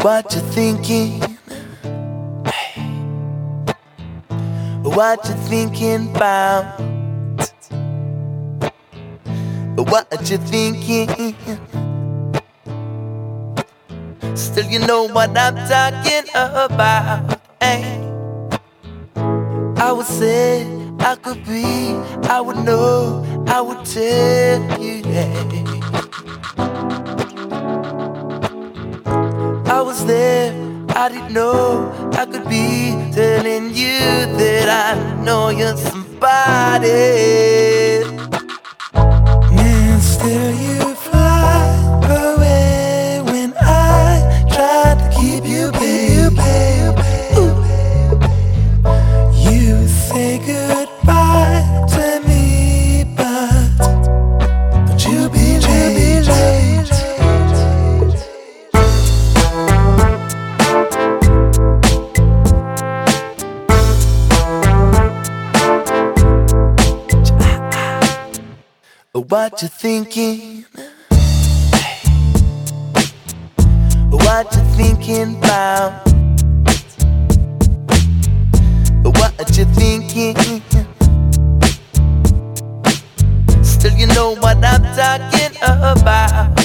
What you thinking? What you thinking about? What you thinking? Still you know what I'm talking about. Hey. I would say I could be, I would know, I would tell you, yeah. I was there, I didn't know I could be telling you that I know you're somebody. And still you fly away when I tried to keep you, baby. You say goodbye to me, but you be late. What you thinking? What you thinking about? What you thinking? Still you know what I'm talking about.